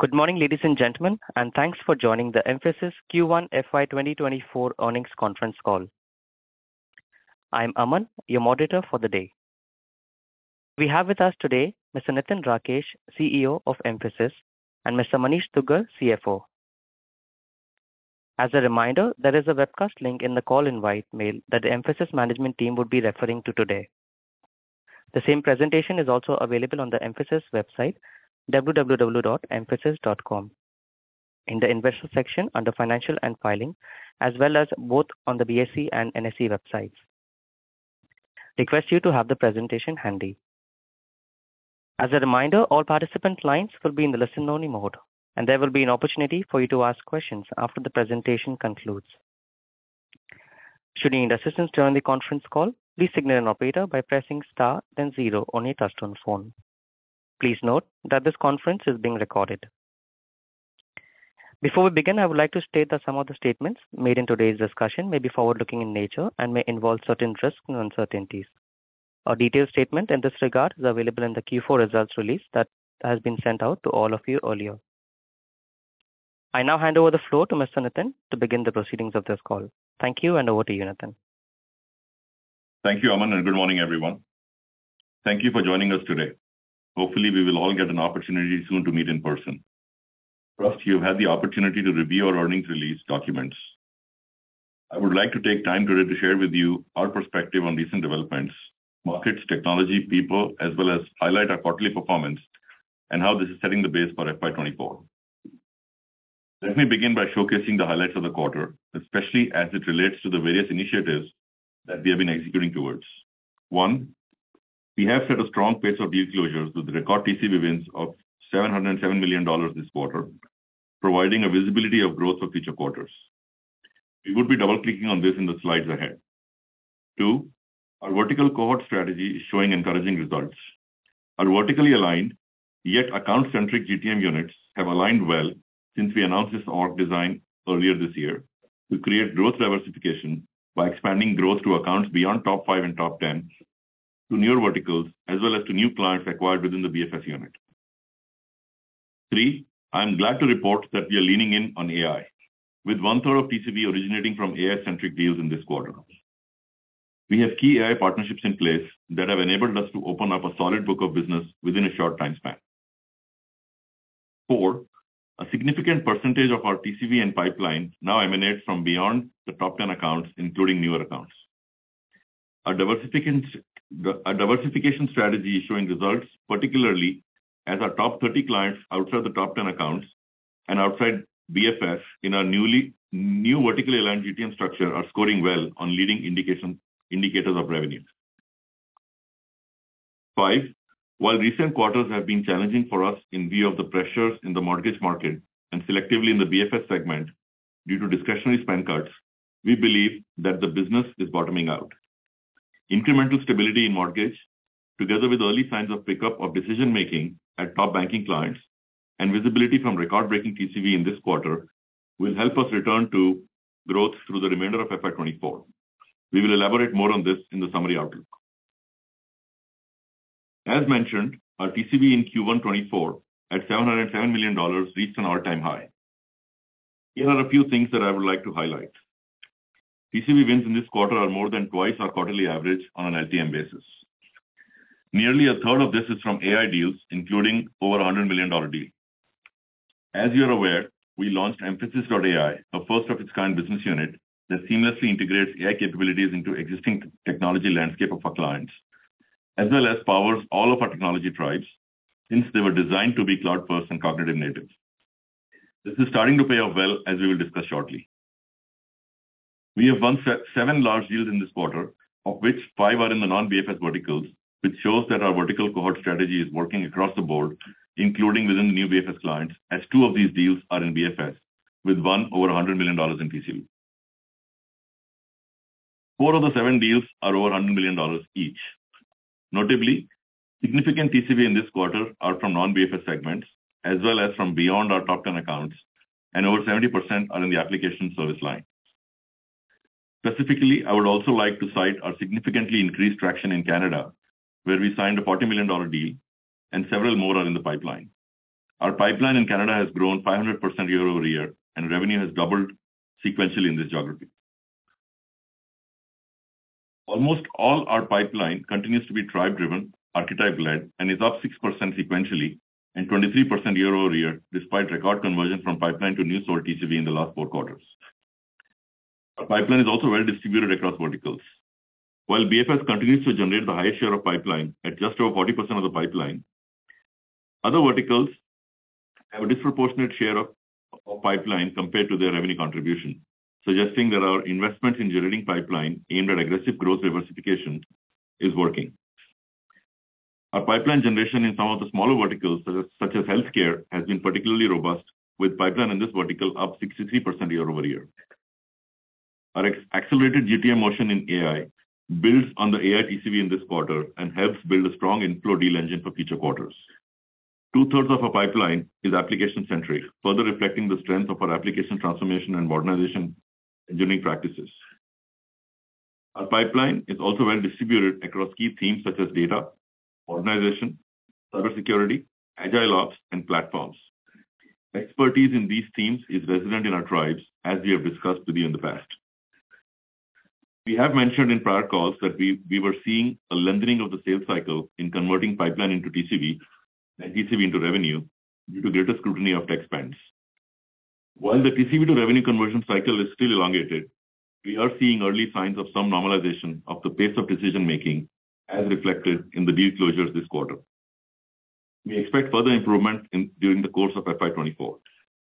Good morning, ladies and gentlemen, and thanks for joining the Mphasis Q1 FY 2024 earnings conference call. I'm Aman, your moderator for the day. We have with us today Mr. Nitin Rakesh, CEO of Mphasis, and Mr. Manish Duggal, CFO. As a reminder, there is a webcast link in the call invite mail that the Mphasis management team would be referring to today. The same presentation is also available on the Mphasis website, www.mphasis.com, in the investor section under financial and filing, as well as both on the BSE and NSE websites. Request you to have the presentation handy. As a reminder, all participant lines will be in the listen-only mode, and there will be an opportunity for you to ask questions after the presentation concludes. Should you need assistance during the conference call, please signal an operator by pressing star then 0 on your touchtone phone. Please note that this conference is being recorded. Before we begin, I would like to state that some of the statements made in today's discussion may be forward-looking in nature and may involve certain risks and uncertainties. A detailed statement in this regard is available in the Q4 results release that has been sent out to all of you earlier. I now hand over the floor to Mr. Nitin to begin the proceedings of this call. Thank you, and over to you, Nitin. Thank you, Aman, and good morning, everyone. Thank you for joining us today. Hopefully, we will all get an opportunity soon to meet in person. Trust you've had the opportunity to review our earnings release documents. I would like to take time today to share with you our perspective on recent developments, markets, technology, people, as well as highlight our quarterly performance and how this is setting the base for FY24. Let me begin by showcasing the highlights of the quarter, especially as it relates to the various initiatives that we have been executing towards. 1. We have set a strong pace of deal closures with record TCV wins of $707 million this quarter, providing a visibility of growth for future quarters. We would be double-clicking on this in the slides ahead. 2. Our vertical cohort strategy is showing encouraging results. Our vertically aligned, yet account-centric GTM units have aligned well since we announced this org design earlier this year to create growth diversification by expanding growth to accounts beyond top 5 and top 10, to newer verticals, as well as to new clients acquired within the BFS unit. 3. I'm glad to report that we are leaning in on AI, with 1/3 of TCV originating from AI-centric deals in this quarter. We have key AI partnerships in place that have enabled us to open up a solid book of business within a short time span. 4. A significant percentage of our TCV and pipeline now emanates from beyond the top 10 accounts, including newer accounts. Our diversification strategy is showing results, particularly as our top 30 clients outside the top 10 accounts and outside BFS in our new vertically aligned GTM structure are scoring well on leading indicators of revenue. 5. While recent quarters have been challenging for us in view of the pressures in the mortgage market and selectively in the BFS segment due to discretionary spend cuts, we believe that the business is bottoming out. Incremental stability in mortgage, together with early signs of pickup of decision-making at top banking clients and visibility from record-breaking TCV in this quarter, will help us return to growth through the remainder of FY24. We will elaborate more on this in the summary outlook. As mentioned, our TCV in Q1 24 at $707 million reached an all-time high. Here are a few things that I would like to highlight. TCV wins in this quarter are more than twice our quarterly average on an LTM basis. Nearly 1/3 of this is from AI deals, including over $100 million deal. As you are aware, we launched Mphasis.ai, a first-of-its-kind business unit that seamlessly integrates AI capabilities into existing technology landscape of our clients, as well as powers all of our technology tribes, since they were designed to be cloud-first and cognitive native. This is starting to pay off well, as we will discuss shortly. We have won 7 large deals in this quarter, of which 5 are in the non-BFS verticals, which shows that our vertical cohort strategy is working across the board, including within the new BFS clients, as 2 of these deals are in BFS, with 1 over $100 million in TCV. 4 of the 7 deals are over $100 million each. Notably, significant TCV in this quarter are from non-BFS segments, as well as from beyond our top 10 accounts, and over 70% are in the application service line. Specifically, I would also like to cite our significantly increased traction in Canada, where we signed a $40 million deal, and several more are in the pipeline. Our pipeline in Canada has grown 500% year-over-year, and revenue has doubled sequentially in this geography. Almost all our pipeline continues to be tribe-driven, archetype-led, and is up 6% sequentially and 23% year-over-year, despite record conversion from pipeline to new sold TCV in the last 4 quarters. Our pipeline is also well distributed across verticals. While BFS continues to generate the highest share of pipeline at just over 40% of the pipeline, other verticals have a disproportionate share of pipeline compared to their revenue contribution, suggesting that our investment in generating pipeline aimed at aggressive growth diversification is working. Our pipeline generation in some of the smaller verticals, such as healthcare, has been particularly robust, with pipeline in this vertical up 63% year-over-year. Our accelerated GTM motion in AI builds on the AI TCV in this quarter and helps build a strong inflow deal engine for future quarters. 2/3 of our pipeline is application-centric, further reflecting the strength of our application transformation and modernization engineering practices. Our pipeline is also well distributed across key themes such as data, organization, cybersecurity, agile ops, and platforms. Expertise in these themes is resident in our tribes, as we have discussed with you in the past. We have mentioned in prior calls that we were seeing a lengthening of the sales cycle in converting pipeline into TCV and TCV into revenue due to greater scrutiny of tech spends. While the TCV to revenue conversion cycle is still elongated, we are seeing early signs of some normalization of the pace of decision-making as reflected in the deal closures this quarter. We expect further improvement during the course of FY24.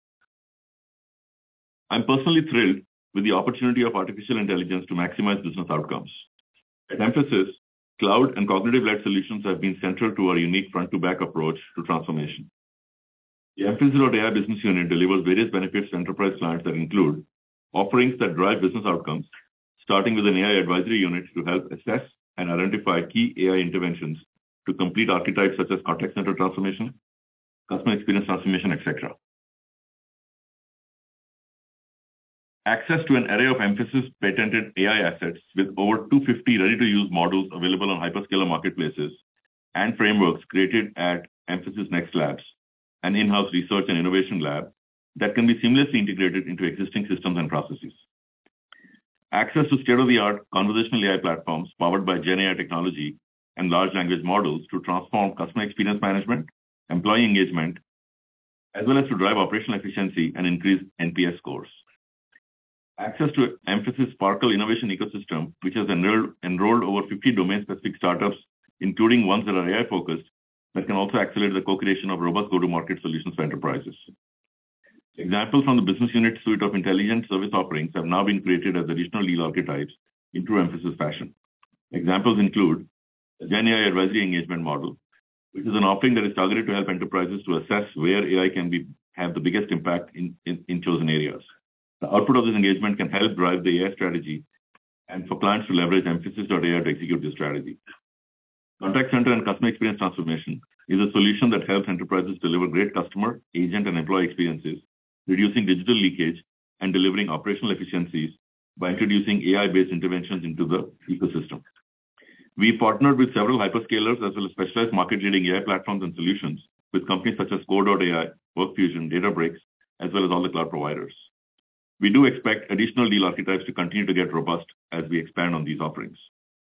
I'm personally thrilled with the opportunity of artificial intelligence to maximize business outcomes. At Mphasis, cloud and cognitive-led solutions have been central to our unique front-to-back approach to transformation. The Mphasis.ai business unit delivers various benefits to enterprise clients that include offerings that drive business outcomes, starting with an AI advisory unit to help assess and identify key AI interventions to complete archetypes such as contact center transformation, customer experience transformation, etc. Access to an array of Mphasis patented AI assets with over 250 ready-to-use models available on hyperscaler marketplaces and frameworks created at Mphasis Next Labs, an in-house research and innovation lab that can be seamlessly integrated into existing systems and processes. Access to state-of-the-art conversational AI platforms powered by GenAI technology and large language models to transform customer experience management, employee engagement, as well as to drive operational efficiency and increase NPS scores. Access to Mphasis Sparkle innovation ecosystem, which has enrolled over 50 domain-specific startups, including ones that are AI-focused, that can also accelerate the co-creation of robust go-to-market solutions for enterprises. Examples from the business unit suite of intelligent service offerings have now been created as additional deal archetypes in true Mphasis fashion. Examples include the GenAI advisory engagement model, which is an offering that is targeted to help enterprises to assess where AI can have the biggest impact in chosen areas. The output of this engagement can help drive the AI strategy and for clients to leverage Mphasis.ai to execute this strategy. Contact center and customer experience transformation is a solution that helps enterprises deliver great customer, agent, and employee experiences, reducing digital leakage and delivering operational efficiencies by introducing AI-based interventions into the ecosystem. We partnered with several hyperscalers as well as specialized market-leading AI platforms and solutions with companies such as Core.ai, WorkFusion, Databricks, as well as all the cloud providers. We do expect additional deal archetypes to continue to get robust as we expand on these offerings.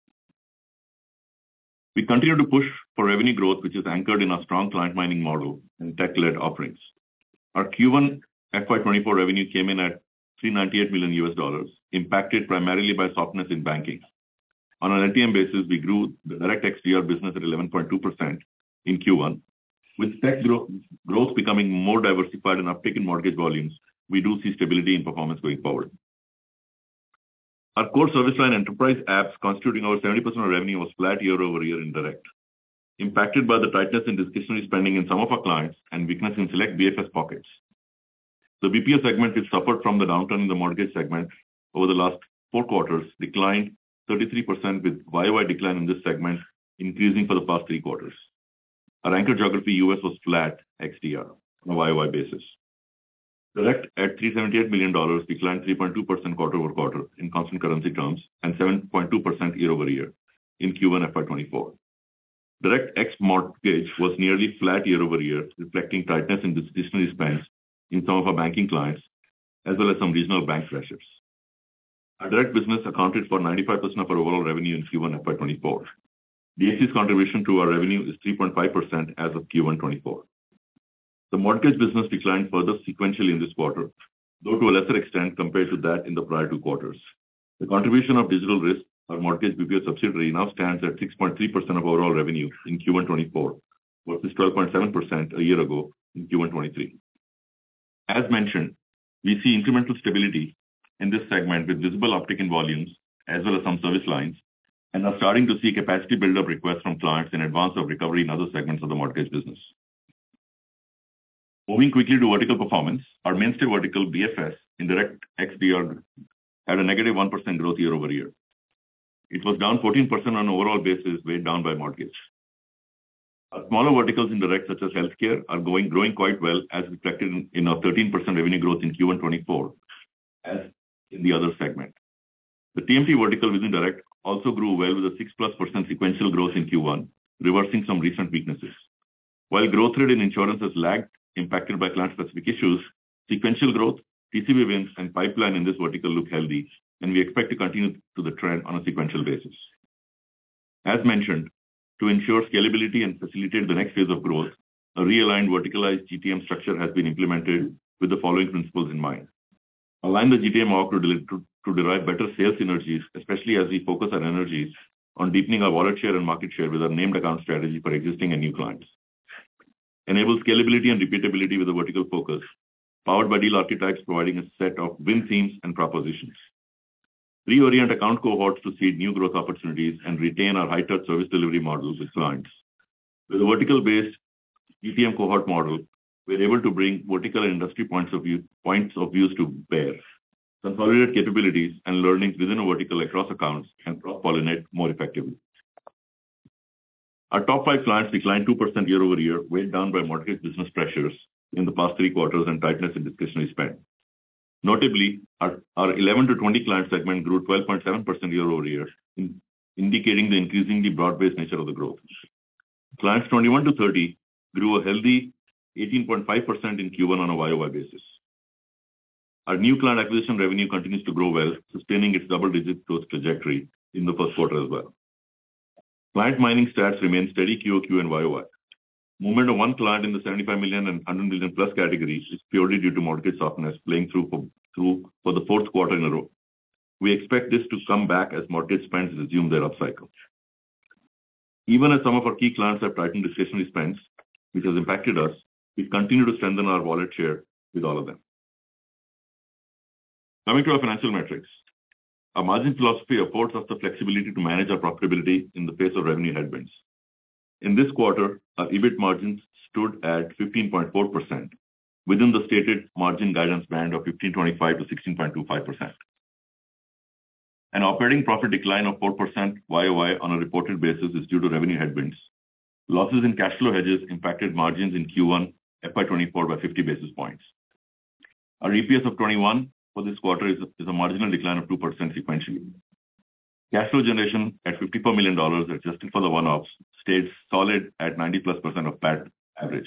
We continue to push for revenue growth, which is anchored in our strong client mining model and tech-led offerings. Our Q1 FY24 revenue came in at $398 million, impacted primarily by softness in banking. On an LTM basis, we grew the direct XDR business at 11.2% in Q1. With tech growth becoming more diversified and uptick in mortgage volumes, we do see stability in performance going forward. Our core service line enterprise apps constituting over 70% of revenue was flat year-over-year in direct, impacted by the tightness in discretionary spending in some of our clients and weakness in select BFS pockets. The BPO segment, which suffered from the downturn in the mortgage segment over the last 4 quarters, declined 33% with YOY decline in this segment, increasing for the past 3 quarters. Our anchor geography, US, was flat XDR on a YOY basis. Direct at $378 million declined 3.2% quarter-over-quarter in constant currency terms and 7.2% year-over-year in Q1 FY24. Direct X mortgage was nearly flat year-over-year, reflecting tightness in discretionary spends in some of our banking clients, as well as some regional bank pressures. Our direct business accounted for 95% of our overall revenue in Q1 FY24. DXC's contribution to our revenue is 3.5% as of Q1 24. The mortgage business declined further sequentially in this quarter, though to a lesser extent compared to that in the prior 2 quarters. The contribution of Digital Risk, our mortgage BPO subsidiary, now stands at 6.3% of overall revenue in Q1 24 versus 12.7% a year ago in Q1 23. As mentioned, we see incremental stability in this segment with visible uptick in volumes as well as some service lines, and are starting to see capacity build-up requests from clients in advance of recovery in other segments of the mortgage business. Moving quickly to vertical performance, our mainstay vertical BFS, Indirect XDR, had a negative 1% growth year-over-year. It was down 14% on an overall basis, weighed down by mortgage. Our smaller verticals in direct, such as healthcare, are growing quite well, as reflected in our 13% revenue growth in Q1 24, as in the other segment. The TMT vertical within direct also grew well with a 6+% sequential growth in Q1, reversing some recent weaknesses. While growth rate in insurance has lagged, impacted by client-specific issues, sequential growth, TCV wins, and pipeline in this vertical look healthy, and we expect to continue to the trend on a sequential basis. As mentioned, to ensure scalability and facilitate the next phase of growth, a realigned verticalized GTM structure has been implemented with the following principles in mind. Align the GTM org to derive better sales synergies, especially as we focus our energies on deepening our wallet share and market share with our named account strategy for existing and new clients. Enable scalability and repeatability with a vertical focus, powered by deal archetypes providing a set of win themes and propositions. Reorient account cohorts to seed new growth opportunities and retain our high-touch service delivery models with clients. With a vertical-based GTM cohort model, we're able to bring vertical and industry points of views to bear, consolidate capabilities and learnings within a vertical across accounts, and cross-pollinate more effectively. Our top 5 clients declined 2% year-over-year, weighed down by mortgage business pressures in the past 3 quarters and tightness in discretionary spend. Notably, our 11 to 20 client segment grew 12.7% year-over-year, indicating the increasingly broad-based nature of the growth. Clients 21 to 30 grew a healthy 18.5% in Q1 on a YOY basis. Our new client acquisition revenue continues to grow well, sustaining its double-digit growth trajectory in the first quarter as well. Client mining stats remain steady QOQ and YOY. Movement of one client in the $75 million and $100 million plus categories is purely due to mortgage softness playing through for the 4th quarter in a row. We expect this to come back as mortgage spends resume their upcycle. Even as some of our key clients have tightened discretionary spends, which has impacted us, we continue to strengthen our wallet share with all of them. Coming to our financial metrics, our margin philosophy affords us the flexibility to manage our profitability in the face of revenue headwinds. In this quarter, our EBIT margins stood at 15.4%, within the stated margin guidance band of 15.25 to 16.25%. An operating profit decline of 4% YOY on a reported basis is due to revenue headwinds. Losses in cash flow hedges impacted margins in Q1 FY24 by 50 basis points. Our EPS of 21 for this quarter is a marginal decline of 2% sequentially. Cash flow generation at $54 million, adjusted for the one-offs, stayed solid at 90+% of PAT average.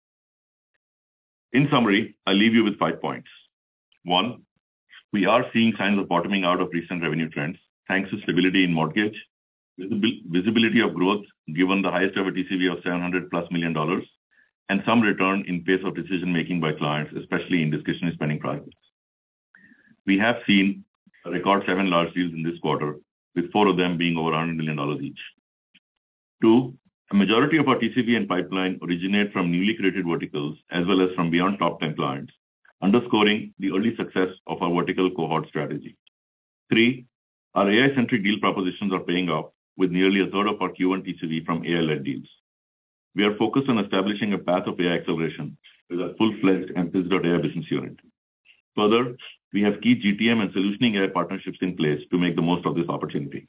In summary, I leave you with 5 points. 1, we are seeing signs of bottoming out of recent revenue trends, thanks to stability in mortgage, visibility of growth given the highest ever TCV of $700+ million, and some return in pace of decision-making by clients, especially in discretionary spending projects. We have seen a record 7 large deals in this quarter, with 4 of them being over $100 million each. 2, a majority of our TCV and pipeline originate from newly created verticals as well as from beyond top 10 clients, underscoring the early success of our vertical cohort strategy. 3, our AI-centric deal propositions are paying off, with nearly a third of our Q1 TCV from AI-led deals. We are focused on establishing a path of AI acceleration with a full-fledged Mphasis.ai business unit. Further, we have key GTM and solutioning AI partnerships in place to make the most of this opportunity.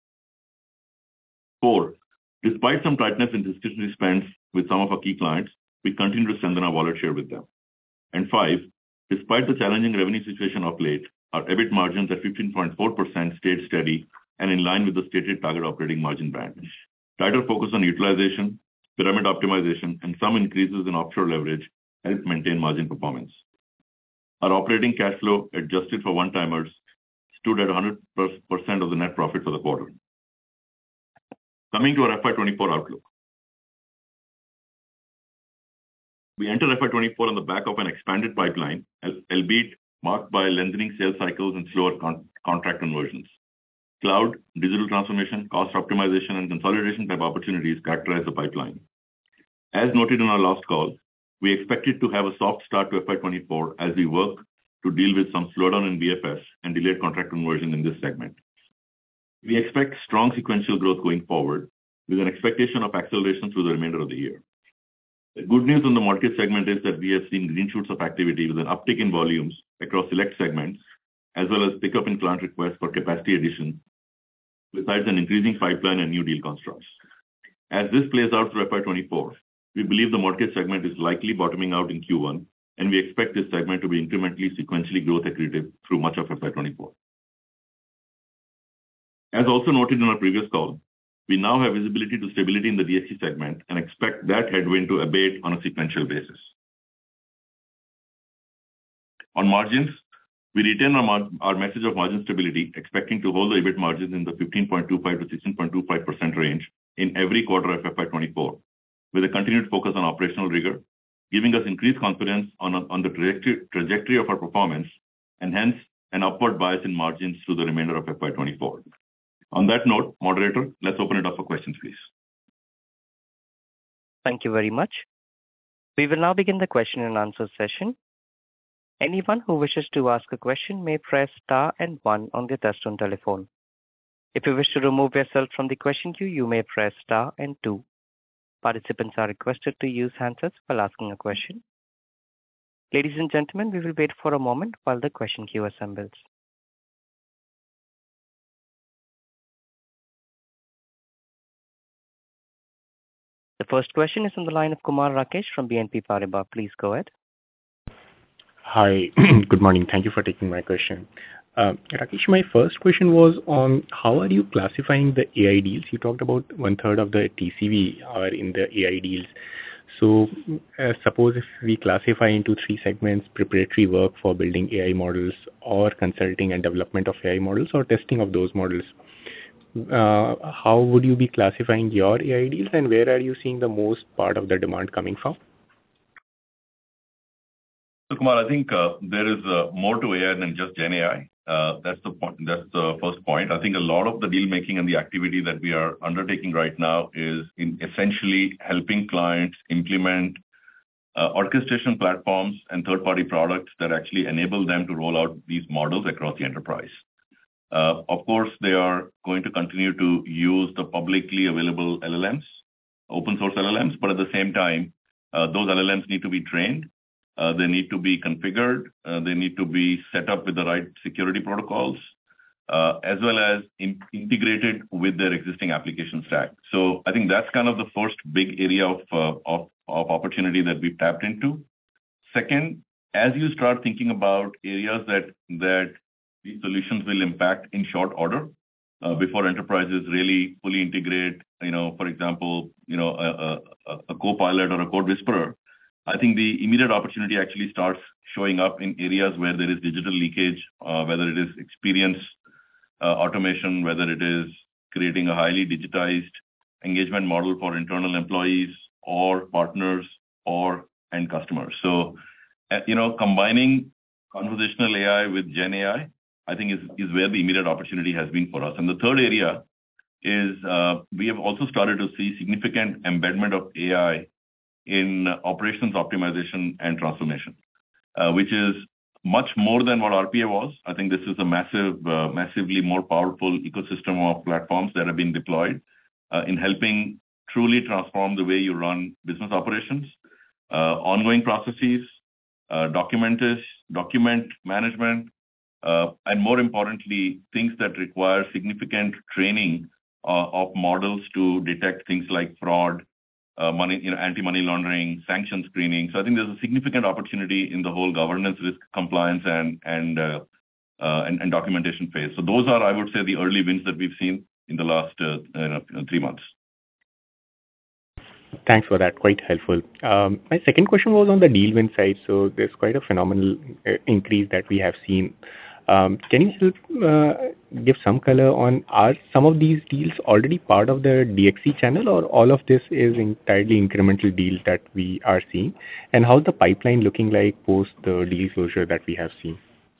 4, despite some tightness in discretionary spends with some of our key clients, we continue to strengthen our wallet share with them. And 5, despite the challenging revenue situation of late, our EBIT margins at 15.4% stayed steady and in line with the stated target operating margin band. Tighter focus on utilization, pyramid optimization, and some increases in offshore leverage helped maintain margin performance. Our operating cash flow, adjusted for one-timers, stood at 100% of the net profit for the quarter. Coming to our FY24 outlook. We enter FY24 on the back of an expanded pipeline, albeit marked by lengthening sales cycles and slower contract conversions. Cloud, digital transformation, cost optimization, and consolidation type opportunities characterize the pipeline. As noted in our last call, we expected to have a soft start to FY24 as we work to deal with some slowdown in BFS and delayed contract conversion in this segment. We expect strong sequential growth going forward, with an expectation of acceleration through the remainder of the year. The good news on the market segment is that we have seen green shoots of activity with an uptick in volumes across select segments, as well as pickup in client requests for capacity addition, besides an increasing pipeline and new deal constructs. As this plays out through FY24, we believe the market segment is likely bottoming out in Q1, and we expect this segment to be incrementally sequentially growth accretive through much of FY24. As also noted in our previous call, we now have visibility to stability in the DXC segment and expect that headwind to abate on a sequential basis. On margins, we retain our message of margin stability, expecting to hold the EBIT margins in the 15.25 to 16.25% range in every quarter of FY24, with a continued focus on operational rigor, giving us increased confidence on the trajectory of our performance, and hence an upward bias in margins through the remainder of FY24. On that note, moderator, let's open it up for questions, please. Thank you very much. We will now begin the question and answer session. Anyone who wishes to ask a question may press star and 1 on their touchtone telephone. If you wish to remove yourself from the question queue, you may press star and 2. Participants are requested to use handsets while asking a question. Ladies and gentlemen, we will wait for a moment while the question queue assembles. The first question is on the line of Kumar Rakesh from BNP Paribas. Please go ahead. Hi, good morning. Thank you for taking my question. Rakesh, my first question was on how are you classifying the AI deals? You talked about 1/3 of the TCV are in the AI deals. So suppose if we classify into 3 segments, preparatory work for building AI models, or consulting and development of AI models, or testing of those models, how would you be classifying your AI deals, and where are you seeing the most part of the demand coming from? So Kumar, I think there is more to AI than just Gen AI. That's the point. That's the first point. I think a lot of the deal making and the activity that we are undertaking right now is in essentially helping clients implement orchestration platforms and third-party products that actually enable them to roll out these models across the enterprise. Of course, they are going to continue to use the publicly available LLMs, open source LLMs, but at the same time, those LLMs need to be trained. They need to be configured. They need to be set up with the right security protocols, as well as integrated with their existing application stack. So I think that's kind of the first big area of opportunity that we've tapped into. Second, as you start thinking about areas that these solutions will impact in short order, before enterprises really fully integrate, for example, a Copilot or a Code Whisperer, I think the immediate opportunity actually starts showing up in areas where there is digital leakage, whether it is experience automation, whether it is creating a highly digitized engagement model for internal employees or partners or end customers. So, combining conversational AI with Gen AI, I think is where the immediate opportunity has been for us. And the third area is we have also started to see significant embedment of AI in operations optimization and transformation, which is much more than what RPA was. I think this is a massively more powerful ecosystem of platforms that have been deployed in helping truly transform the way you run business operations, ongoing processes, document management, and more importantly, things that require significant training of models to detect things like fraud, anti-money laundering, sanction screening. So I think there's a significant opportunity in the whole governance, risk, compliance, and documentation phase. So those are, I would say, the early wins that we've seen in the last 3 months. Thanks for that. Quite helpful. My second question was on the deal win side. So there's quite a phenomenal increase that we have seen. Can you help give some color on, are some of these deals already part of the DXC channel, or all of this is entirely incremental deals that we are seeing? And how's the pipeline looking like post the deal closure that we have seen?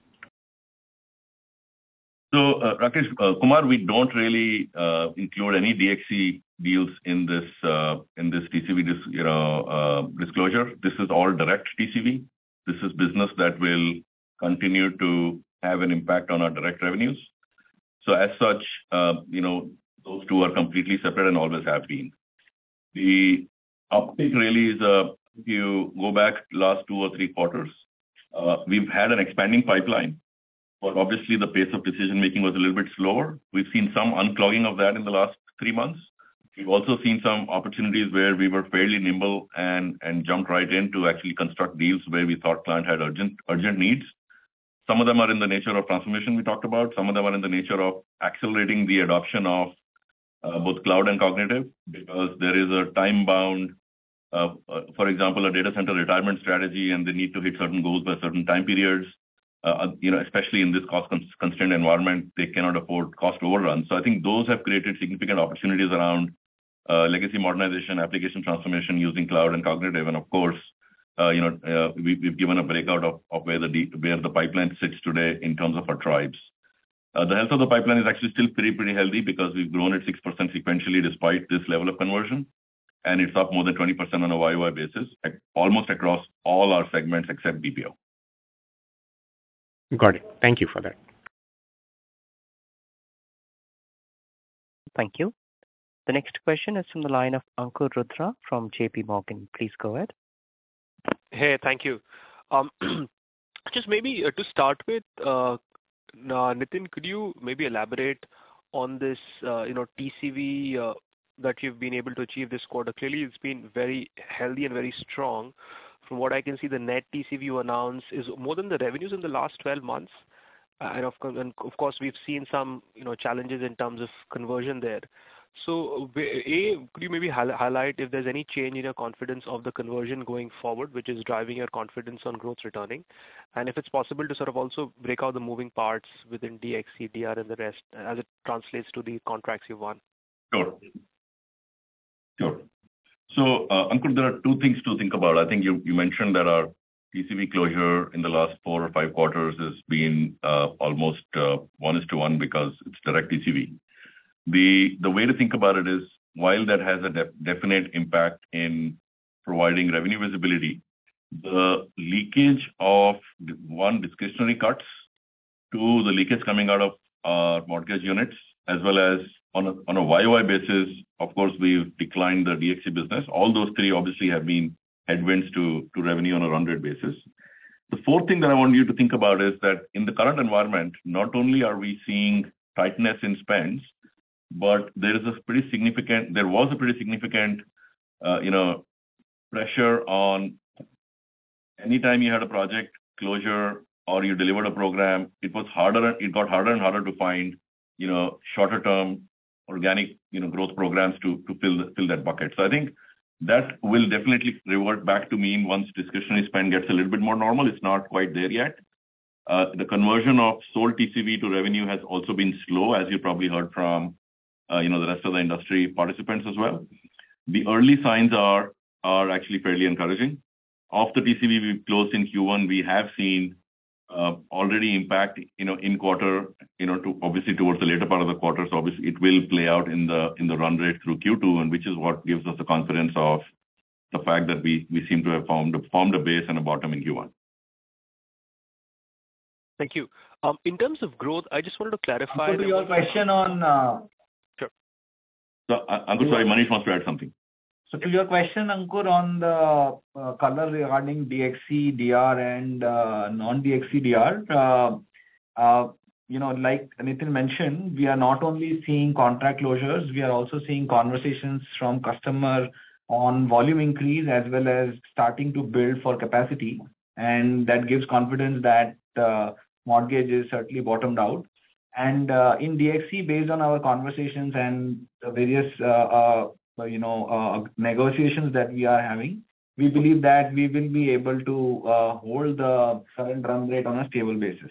So, Rakesh, Kumar, we don't really include any DXC deals in this TCV disclosure. This is all direct TCV. This is business that will continue to have an impact on our direct revenues. So as such, those two are completely separate and always have been. The uptick really is, if you go back last 2 or 3 quarters, we've had an expanding pipeline, but obviously the pace of decision making was a little bit slower. We've seen some unclogging of that in the last 3 months. We've also seen some opportunities where we were fairly nimble and jumped right in to actually construct deals where we thought client had urgent needs. Some of them are in the nature of transformation we talked about. Some of them are in the nature of accelerating the adoption of both cloud and cognitive, because there is a time-bound, for example, a data center retirement strategy, and they need to hit certain goals by certain time periods. Especially in this cost-constrained environment, they cannot afford cost overruns. So I think those have created significant opportunities around legacy modernization, application transformation using cloud and cognitive. And of course, we've given a breakout of where the pipeline sits today in terms of our tribes. The health of the pipeline is actually still pretty healthy, because we've grown at 6% sequentially despite this level of conversion, and it's up more than 20% on a YOY basis, almost across all our segments except BPO. Got it. Thank you for that. Thank you. The next question is from the line of Ankur Rudra from JP Morgan. Please go ahead. Hey, thank you. Just maybe to start with, Nitin, could you maybe elaborate on this, TCV that you've been able to achieve this quarter? Clearly, it's been very healthy and very strong. From what I can see, the net TCV you announced is more than the revenues in the last 12 months. And of course, we've seen some, challenges in terms of conversion there. So, could you maybe highlight if there's any change in your confidence of the conversion going forward, which is driving your confidence on growth returning? And if it's possible to sort of also break out the moving parts within DXC, DR, and the rest as it translates to the contracts you won. Sure. So, Ankur, there are 2 things to think about. I think you mentioned that our TCV closure in the last 4 or 5 quarters has been almost 1:1 because it's direct TCV. The way to think about it is, while that has a definite impact in providing revenue visibility, the leakage of discretionary cuts to the leakage coming out of our mortgage units, as well as on a YOY basis, of course, we've declined the DXC business. All those 3 obviously have been headwinds to revenue on a run rate basis. The 4th thing that I want you to think about is that in the current environment, not only are we seeing tightness in spends, but there was a pretty significant pressure on anytime you had a project closure or you delivered a program, it got harder and harder to find, shorter term organic, growth programs to fill that bucket. So I think that will definitely revert back to mean once discretionary spend gets a little bit more normal. It's not quite there yet. The conversion of sold TCV to revenue has also been slow, as you probably heard from the rest of the industry participants as well. The early signs are actually fairly encouraging. Of the TCV we've closed in Q1, we have seen already impact, in quarter, to obviously towards the later part of the quarter. So obviously it will play out in the run rate through Q2, and which is what gives us the confidence of the fact that we seem to have formed a base and a bottom in Q1. Thank you. In terms of growth, I just wanted to clarify. To your question on. Sure. So, Ankur, sorry, Manish wants to add something. So to your question, Ankur, on the color regarding DXC, DR, and non-DXC DR, like Nitin mentioned, we are not only seeing contract closures, we are also seeing conversations from customer on volume increase as well as starting to build for capacity. And that gives confidence that mortgage is certainly bottomed out. And in DXC, based on our conversations and the various negotiations that we are having, we believe that we will be able to hold the current run rate on a stable basis.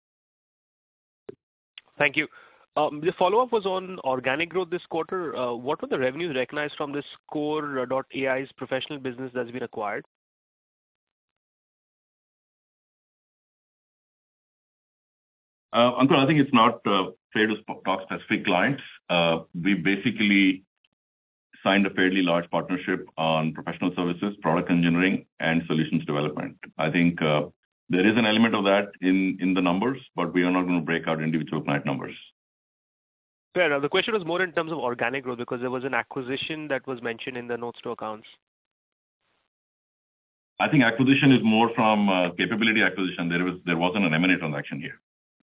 Thank you. The follow-up was on organic growth this quarter. What were the revenues recognized from this Core.ai's professional business that's been acquired? Ankur, I think it's not fair to talk specific clients. We basically signed a fairly large partnership on professional services, product engineering, and solutions development. I think there is an element of that in the numbers, but we are not going to break out individual client numbers. Fair enough. The question was more in terms of organic growth because there was an acquisition that was mentioned in the notes to accounts. I think acquisition is more from capability acquisition. There wasn't an M&A transaction here.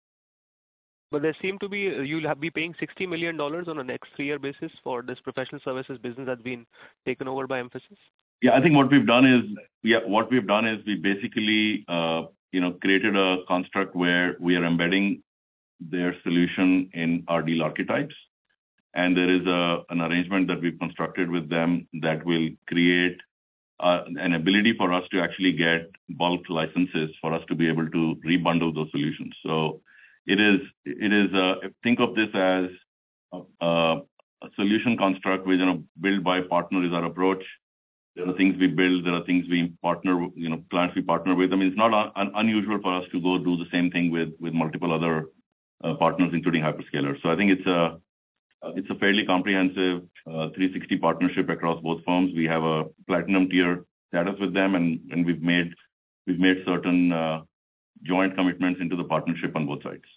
But there seemed to be, you'll be paying $60 million on a next 3-year basis for this professional services business that's been taken over by Mphasis. Yeah, I think what we've done is we basically created a construct where we are embedding their solution in our deal archetypes, and there is an arrangement that we've constructed with them that will create an ability for us to actually get bulk licenses for us to be able to rebundle those solutions. So it is think of this as a solution construct which build by partner is our approach. There are things we build, there are things we partner, clients we partner with. I mean, it's not unusual for us to go do the same thing with multiple other partners, including hyperscalers. So I think it's a fairly comprehensive 360 partnership across both firms. We have a platinum tier status with them, and we've made certain joint commitments into the partnership on both sides.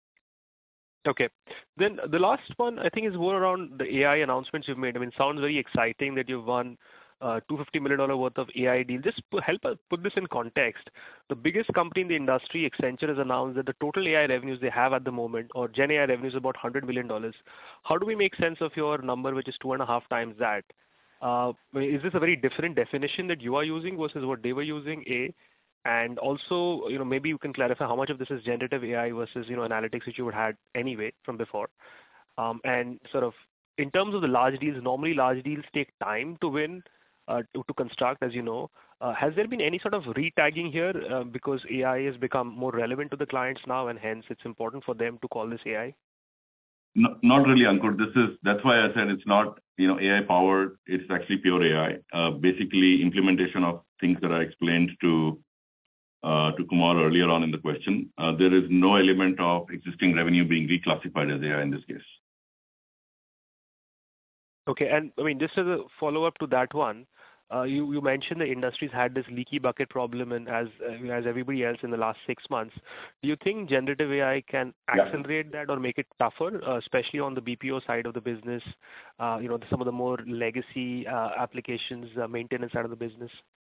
Okay. Then the last one, I think, is more around the AI announcements you've made. I mean, it sounds very exciting that you've won $250 million worth of AI deal. Just help us put this in context. The biggest company in the industry, Accenture, has announced that the total AI revenues they have at the moment, or Gen AI revenues, is about $100 million. How do we make sense of your number, which is 2.5 times that? Is this a very different definition that you are using versus what they were using, A? And also, maybe you can clarify how much of this is generative AI versus, analytics, which you would had anyway from before. And sort of, in terms of the large deals, normally large deals take time to win, to construct, as you know. Has there been any sort of retagging here because AI has become more relevant to the clients now, and hence it's important for them to call this AI? No, not really, Ankur. That's why I said it's not AI powered. It's actually pure AI. Basically, implementation of things that I explained to Kumar earlier on in the question. There is no element of existing revenue being reclassified as AI in this case. Okay, and I mean, just as a follow-up to that one, you mentioned the industry's had this leaky bucket problem, and as everybody else in the last 6 months, do you think generative AI can accelerate that or make it tougher, especially on the BPO side of the business? Some of the more legacy applications, maintenance side of the business.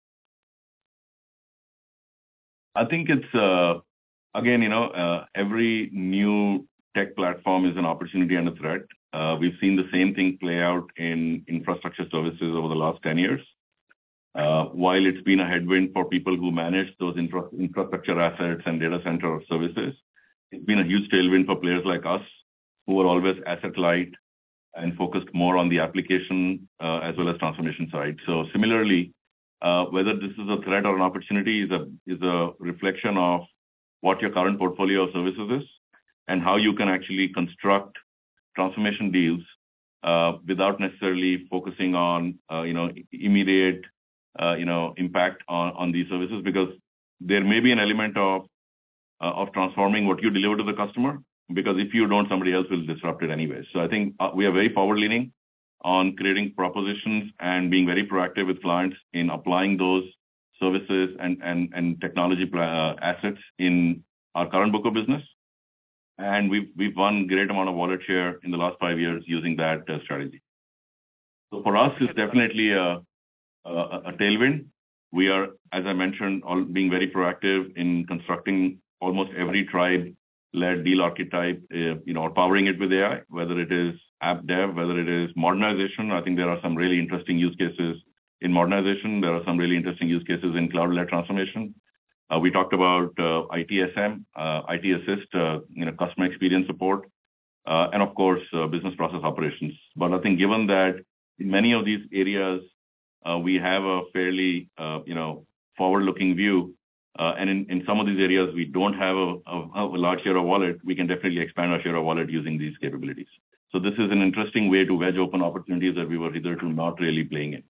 I think it's again, every new tech platform is an opportunity and a threat. We've seen the same thing play out in infrastructure services over the last 10 years. While it's been a headwind for people who manage those infrastructure assets and data center services, it's been a huge tailwind for players like us who are always asset light and focused more on the application as well as transformation side. So similarly, whether this is a threat or an opportunity is a reflection of what your current portfolio of services is and how you can actually construct transformation deals without necessarily focusing on immediate impact on these services, because there may be an element of transforming what you deliver to the customer, because if you don't, somebody else will disrupt it anyway. So I think we are very forward leaning on creating propositions and being very proactive with clients in applying those services and technology assets in our current book of business. And we've won great amount of wallet share in the last 5 years using that strategy. So for us, it's definitely a tailwind. We are, as I mentioned, all being very proactive in constructing almost every tribe-led deal archetype, powering it with AI, whether it is app dev, whether it is modernization. I think there are some really interesting use cases in modernization. There are some really interesting use cases in cloud-led transformation. We talked about ITSM, IT Assist, customer experience support, and of course, business process operations. But I think given that in many of these areas, we have a fairly, forward-looking view. And in some of these areas, we don't have a large share of wallet. We can definitely expand our share of wallet using these capabilities. So this is an interesting way to wedge open opportunities that we were hitherto not really playing in.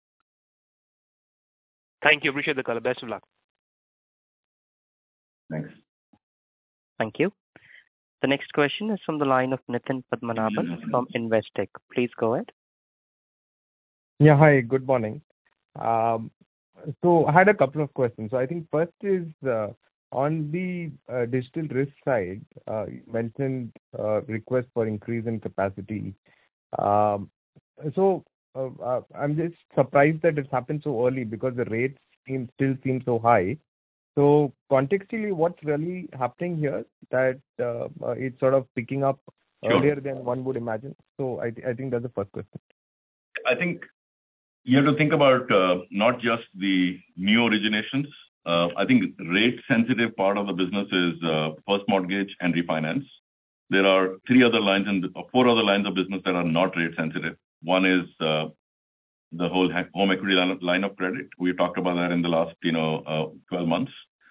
Thank you. Appreciate the color. Best of luck. Thanks. Thank you. The next question is from the line of Nitin Padmanabhan from Investec. Please go ahead. Yeah, hi, good morning. So I had a couple of questions. So I think first is on the digital risk side, you mentioned request for increase in capacity. I'm just surprised that it happened so early because the rates still seem so high. So contextually, what's really happening here that it's sort of picking up earlier than one would imagine? So I think that's the first question. I think you have to think about not just the new originations. I think rate-sensitive part of the business is first mortgage and refinance. There are 4 other lines of business that are not rate-sensitive. One is the whole home equity line of credit. We talked about that in the last 12 months.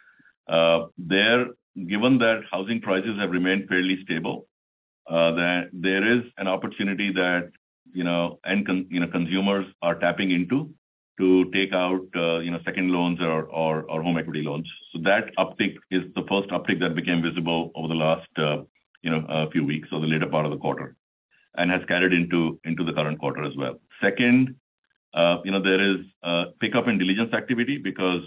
Given that housing prices have remained fairly stable, that there is an opportunity that consumers are tapping into to take out second loans or home equity loans. So that uptick is the first uptick that became visible over the last a few weeks or the later part of the quarter, and has carried into the current quarter as well. Second, there is a pickup in diligence activity because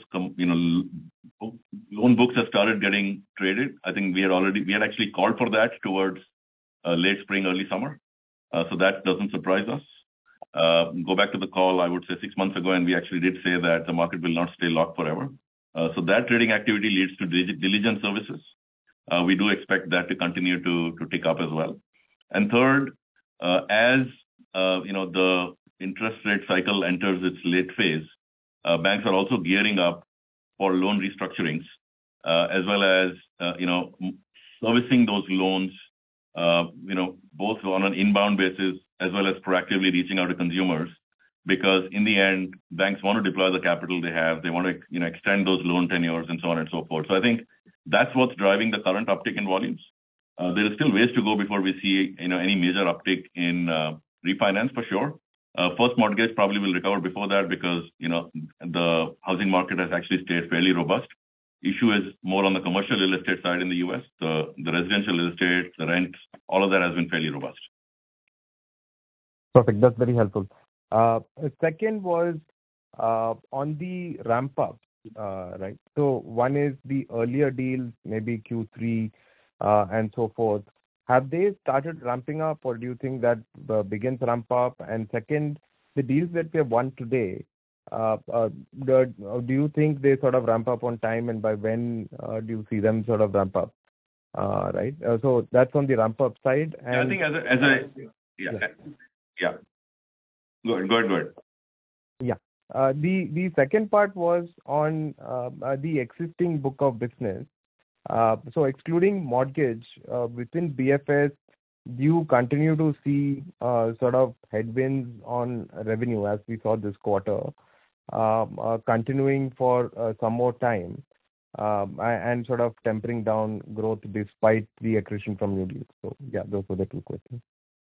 loan books have started getting traded. I think we had actually called for that towards late spring, early summer. So that doesn't surprise us. Go back to the call, I would say 6 months ago, and we actually did say that the market will not stay locked forever. So that trading activity leads to diligence services. We do expect that to continue to tick up as well. And third, as the interest rate cycle enters its late phase, banks are also gearing up for loan restructurings, as well as servicing those loans, both on an inbound basis as well as proactively reaching out to consumers. Because in the end, banks want to deploy the capital they have. They want to extend those loan tenures and so on and so forth. So I think that's what's driving the current uptick in volumes. There is still ways to go before we see any major uptick in refinance for sure. First mortgage probably will recover before that because the housing market has actually stayed fairly robust. Issue is more on the commercial real estate side in the US. The residential real estate, the rents, all of that has been fairly robust. Perfect. That's very helpful. Second was on the ramp up, right? So one is the earlier deals, maybe Q3 and so forth. Have they started ramping up, or do you think that begins ramp up? And second, the deals that we have won today, do you think they sort of ramp up on time, and by when do you see them sort of ramp up? Right. So that's on the ramp up side. And I think yeah. Go ahead. Yeah. The second part was on the existing book of business. So excluding mortgage, within BFS, do you continue to see sort of headwinds on revenue as we saw this quarter, continuing for some more time, and sort of tempering down growth despite the accretion from new deals? So yeah, those were the two questions.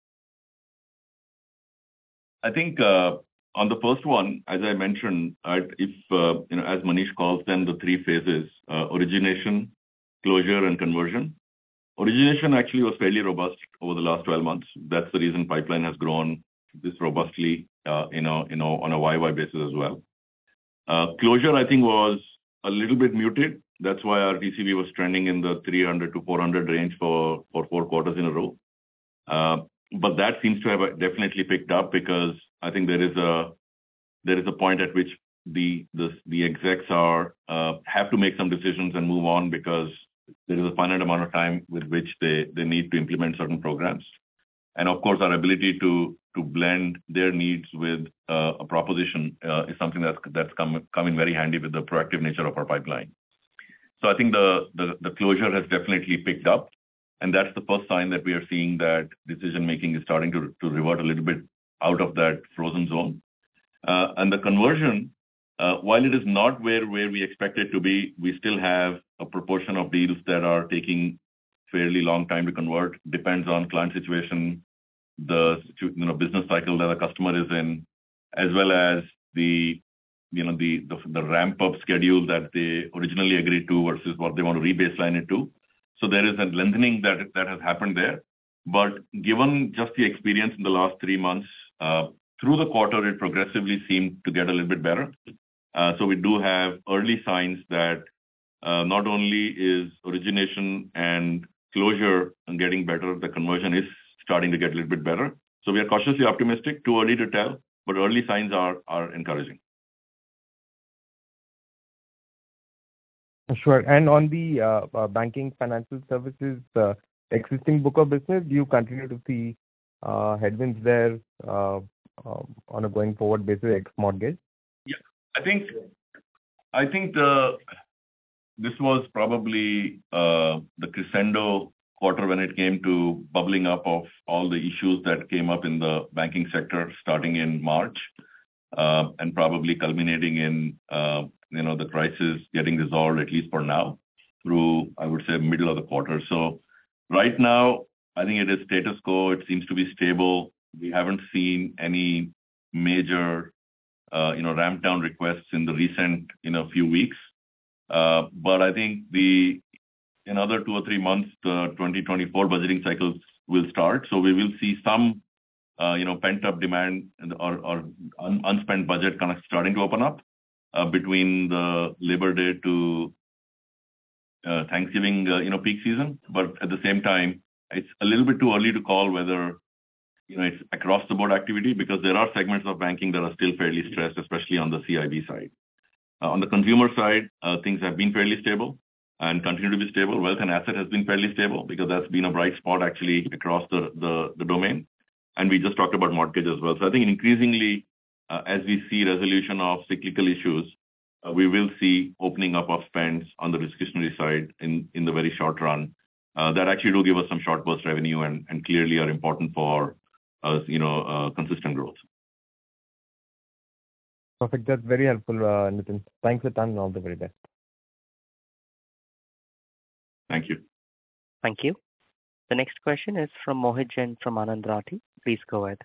I think on the first one, as I mentioned, if as Manish calls them, the 3 phases: origination, closure, and conversion. Origination actually was fairly robust over the last 12 months. That's the reason pipeline has grown this robustly, on a YY basis as well. Closure, I think, was a little bit muted. That's why our TCV was trending in the 300 to 400 range for 4 quarters in a row. But that seems to have definitely picked up because I think there is a point at which the execs have to make some decisions and move on because there is a finite amount of time with which they need to implement certain programs. And of course, our ability to blend their needs with a proposition is something that's come in very handy with the proactive nature of our pipeline. So I think the closure has definitely picked up, and that's the first sign that we are seeing that decision making is starting to revert a little bit out of that frozen zone. And the conversion, while it is not where we expect it to be, we still have a proportion of deals that are taking fairly long time to convert. Depends on client situation, the business cycle that the customer is in, as well as the ramp up schedule that they originally agreed to versus what they want to rebaseline it to. So there is a lengthening that has happened there. But given just the experience in the last 3 months, through the quarter, it progressively seemed to get a little bit better. So we do have early signs that not only is origination and closure getting better, the conversion is starting to get a little bit better. So we are cautiously optimistic. Too early to tell, but early signs are encouraging. Sure. And on the banking financial services existing book of business, do you continue to see headwinds there on a going forward basis, ex-mortgage? Yeah, I think this was probably the crescendo quarter when it came to bubbling up of all the issues that came up in the banking sector starting in March and probably culminating in the crisis getting resolved, at least for now, through, I would say, middle of the quarter. So right now, I think it is status quo. It seems to be stable. We haven't seen any major ramp down requests in the recent few weeks. But I think another 2 or 3 months, the 2024 budgeting cycles will start. So we will see some pent up demand or unspent budget kind of starting to open up between the Labor Day to Thanksgiving peak season. But at the same time, it's a little bit too early to call whether it's across the board activity, because there are segments of banking that are still fairly stressed, especially on the CIB side. On the consumer side, things have been fairly stable and continue to be stable. Wealth and asset has been fairly stable because that's been a bright spot actually across the domain. And we just talked about mortgage as well. So I think increasingly, as we see resolution of cyclical issues, we will see opening up of spends on the discretionary side in the very short run. That actually do give us some short burst revenue and clearly are important for us, consistent growth. Perfect. That's very helpful, Nitin. Thanks a ton and all the very best. Thank you. Thank you. The next question is from Mohit Jain from Anand Rathi. Please go ahead.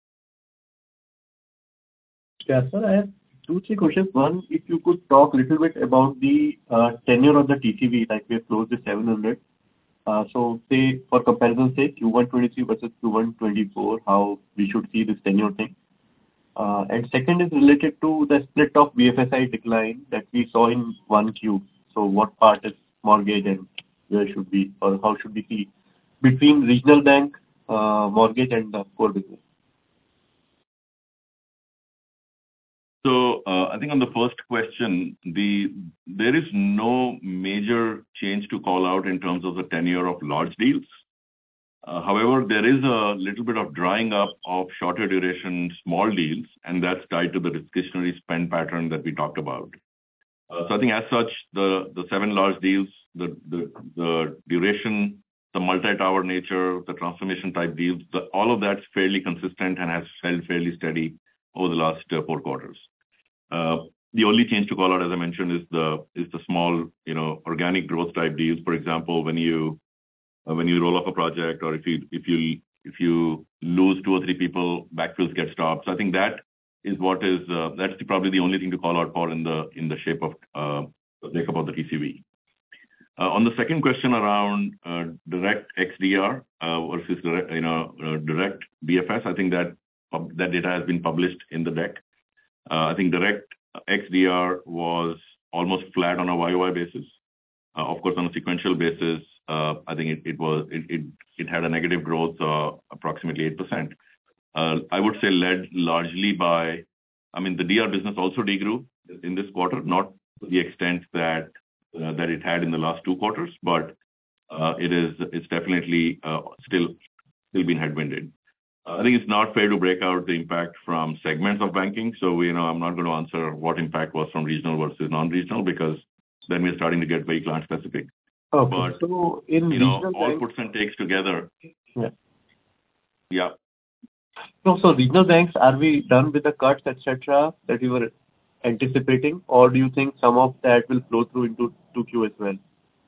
Yeah, sir, I have 2-3 questions. One, if you could talk a little bit about the tenure of the TCV, like we have closed the 700. So say, for comparison sake, Q1 23 versus Q1 24, how we should see this tenure thing. And second is related to the split of BFSI decline that we saw in 1Q. So what part is mortgage and where should we, or how should we see between regional bank, mortgage and the core business? So I think on the first question, there is no major change to call out in terms of the tenure of large deals. However, there is a little bit of drying up of shorter duration small deals, and that's tied to the discretionary spend pattern that we talked about. So I think as such, the 7 large deals, the duration, the multi-tower nature, the transformation type deals, all of that's fairly consistent and has held fairly steady over the last 4 quarters. The only change to call out, as I mentioned, is the small, organic growth type deals. For example, when you roll off a project, or if you lose 2 or 3 people, backfills get stopped. So I think that is that's probably the only thing to call out for in the shape of the breakup of the TCV. On the second question around direct XDR versus direct BFS, I think that data has been published in the deck. I think direct XDR was almost flat on a YOY basis. Of course, on a sequential basis, I think it had a negative growth, approximately 8%. I would say led largely by, the DR business also degrew in this quarter, not to the extent that it had in the last 2 quarters, but it's definitely still been headwinded. I think it's not fair to break out the impact from segments of banking. So I'm not going to answer what impact was from regional versus non-regional, because then we're starting to get very client specific. Okay. But so in regional all puts and takes together. Yeah. Yeah. No, so regional banks, are we done with the cuts, etc., that we were anticipating, or do you think some of that will flow through into 2Q as well?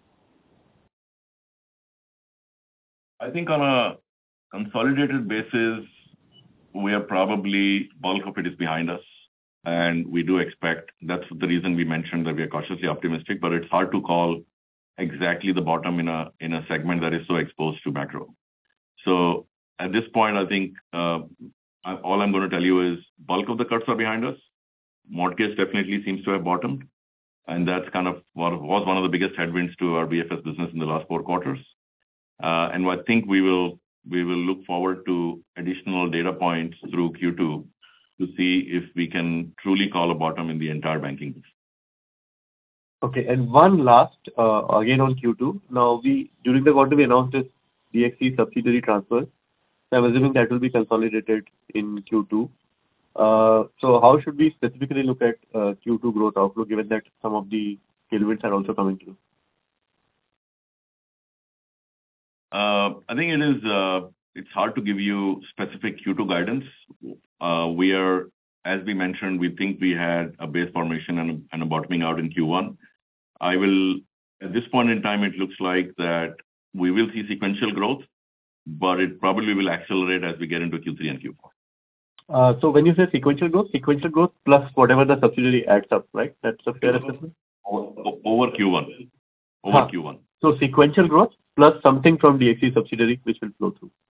I think on a consolidated basis, we are probably bulk of it is behind us, and we do expect. That's the reason we mentioned that we are cautiously optimistic, but it's hard to call exactly the bottom in a segment that is so exposed to macro. So at this point, I think all I'm going to tell you is bulk of the cuts are behind us. Mortgage definitely seems to have bottomed, and that's kind of what was one of the biggest headwinds to our BFS business in the last 4 quarters. And I think we will look forward to additional data points through Q2 to see if we can truly call a bottom in the entire banking business. Okay, and one last, again on Q2. Now, during the quarter, we announced this DXC subsidiary transfer. So I'm assuming that will be consolidated in Q2. So how should we specifically look at Q2 growth outlook, given that some of the tailwinds are also coming through? I think it's hard to give you specific Q2 guidance. As we mentioned, we think we had a base formation and a bottoming out in Q1. At this point in time, it looks like that we will see sequential growth, but it probably will accelerate as we get into Q3 and Q4. So when you say sequential growth plus whatever the subsidiary adds up, right? That's a fair assessment? Over Q1. Over Q1. So sequential growth plus something from DXC subsidiary, which will flow through.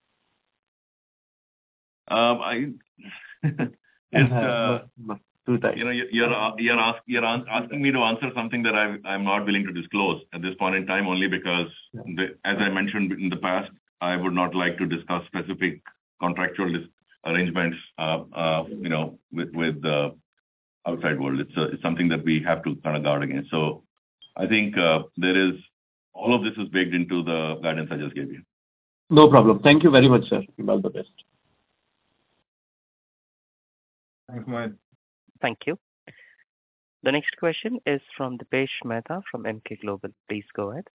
You're asking me to answer something that I'm not willing to disclose at this point in time, only because, as I mentioned in the past, I would not like to discuss specific contractual arrangements, with the outside world. It's something that we have to kind of guard against. So I think all of this is baked into the guidance I just gave you. No problem. Thank you very much, sir. All the best. Thanks, Mohit. Thank you. The next question is from Dipesh Mehta from Emkay Global. Please go ahead.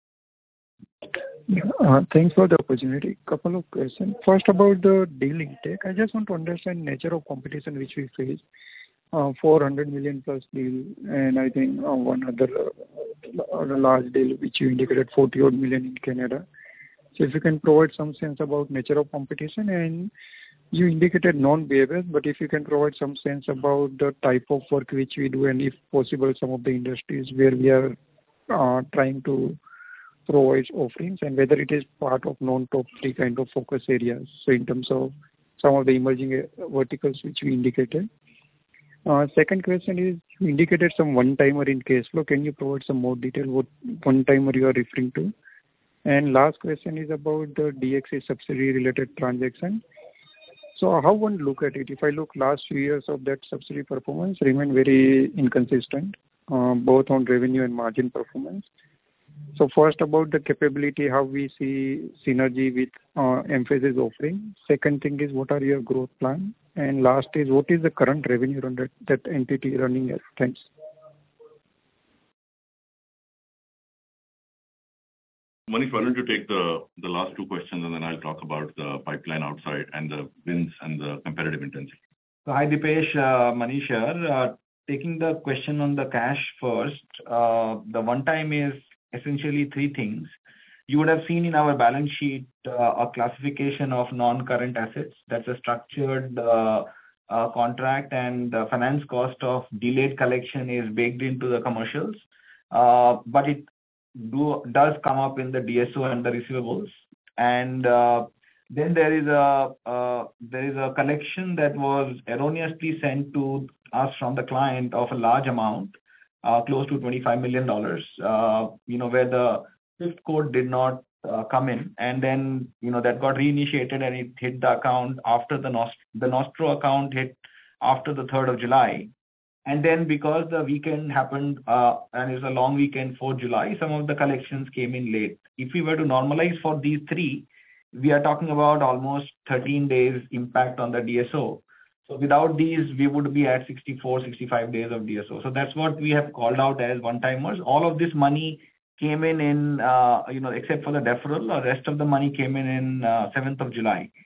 Thanks for the opportunity. Couple of questions. First, about the deal intake. I just want to understand nature of competition which we face. 400 million plus deal, and I think one other large deal which you indicated 40 odd million in Canada. So if you can provide some sense about nature of competition, and you indicated non-BFS, but if you can provide some sense about the type of work which we do, and if possible, some of the industries where we are trying to provide offerings, and whether it is part of non-top 3 kind of focus areas. So in terms of some of the emerging verticals which we indicated. Second question is, you indicated some one-timer in cash flow. Can you provide some more detail what one-timer you are referring to? And last question is about the DXC subsidiary related transaction. So how one look at it? If I look last few years of that subsidiary performance remain very inconsistent, both on revenue and margin performance. So first, about the capability, how we see synergy with Mphasis offering. Second thing is, what are your growth plan? And last is, what is the current revenue run that entity running at? Thanks. Manish, why don't you take the last 2 questions, and then I'll talk about the pipeline outside and the wins and the competitive intensity. So hi, Dipesh, Manish here. Taking the question on the cash first, the one time is essentially 3 things. You would have seen in our balance sheet a classification of non-current assets. That's a structured contract, and the finance cost of delayed collection is baked into the commercials. But it does come up in the DSO and the receivables. And then there is a collection that was erroneously sent to us from the client of a large amount, close to $25 million, where the SWIFT code did not come in, and then that got reinitiated, and it hit the account after the Nostro account hit after the 3rd of July. And then because the weekend happened, and it's a long weekend for July, some of the collections came in late. If we were to normalize for these 3, we are talking about almost 13 days impact on the DSO. So without these, we would be at 64, 65 days of DSO. So that's what we have called out as one-timers. All of this money came in, except for the deferral, the rest of the money came in 7th of July.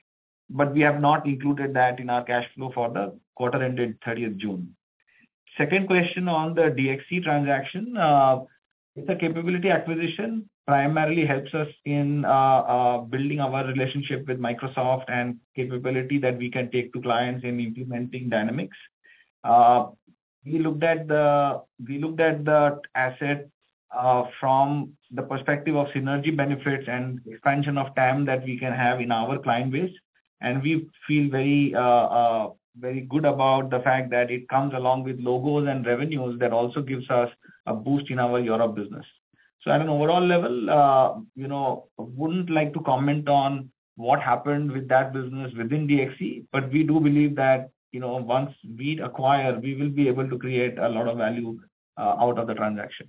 but we have not included that in our cash flow for the quarter ended 30th June. Second question on the DXC transaction. It's a capability acquisition, primarily helps us in building our relationship with Microsoft and capability that we can take to clients in implementing Dynamics. We looked at the asset from the perspective of synergy benefits and expansion of TAM that we can have in our client base, and we feel very good about the fact that it comes along with logos and revenues that also gives us a boost in our Europe business. So at an overall level, wouldn't like to comment on what happened with that business within DXC, but we do believe that once we acquire, we will be able to create a lot of value out of the transaction.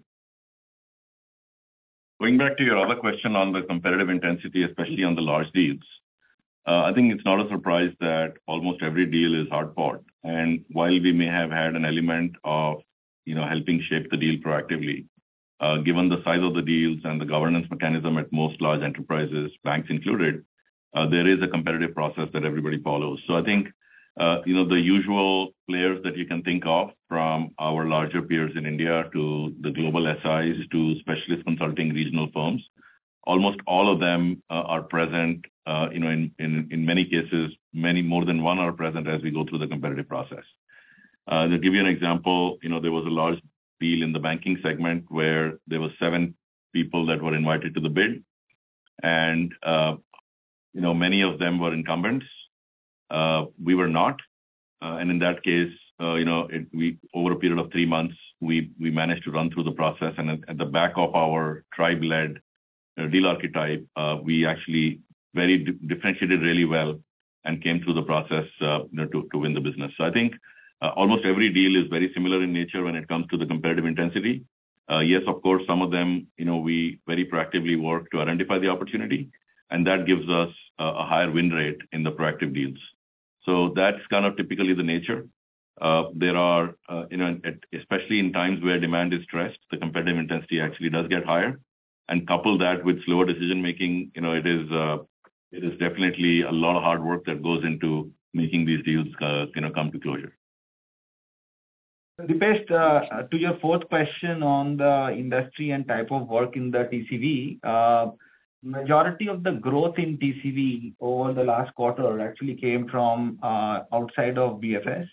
Going back to your other question on the competitive intensity, especially on the large deals, I think it's not a surprise that almost every deal is hard-fought. And while we may have had an element of helping shape the deal proactively, given the size of the deals and the governance mechanism at most large enterprises, banks included, there is a competitive process that everybody follows. So I think the usual players that you can think of, from our larger peers in India to the global SIs to specialist consulting regional firms, almost all of them are present. In many cases, many more than one are present as we go through the competitive process. To give you an example, there was a large deal in the banking segment where there were 7 people that were invited to the bid, and many of them were incumbents. We were not, and in that case, we over a period of 3 months, we managed to run through the process, and at the back of our tribe-led deal archetype, we actually differentiated really well and came through the process to win the business. So I think almost every deal is very similar in nature when it comes to the competitive intensity. Yes, of course, some of them, we very proactively work to identify the opportunity, and that gives us a higher win rate in the proactive deals. So that's kind of typically the nature. There are, especially in times where demand is stressed, the competitive intensity actually does get higher. And couple that with slower decision-making, it is definitely a lot of hard work that goes into making these deals come to closure. Dipesh, to your fourth question on the industry and type of work in the TCV, majority of the growth in TCV over the last quarter actually came from outside of BFS.